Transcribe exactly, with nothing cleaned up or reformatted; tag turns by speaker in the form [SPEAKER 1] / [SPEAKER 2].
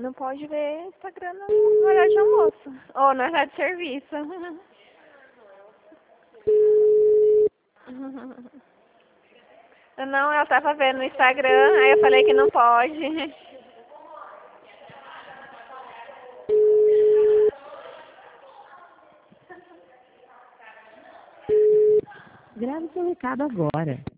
[SPEAKER 1] Não pode ver Instagram no horário de almoço. Ou no horário de serviço. Não, ela tava vendo no Instagram, aí eu falei que não pode.
[SPEAKER 2] Grave seu recado agora.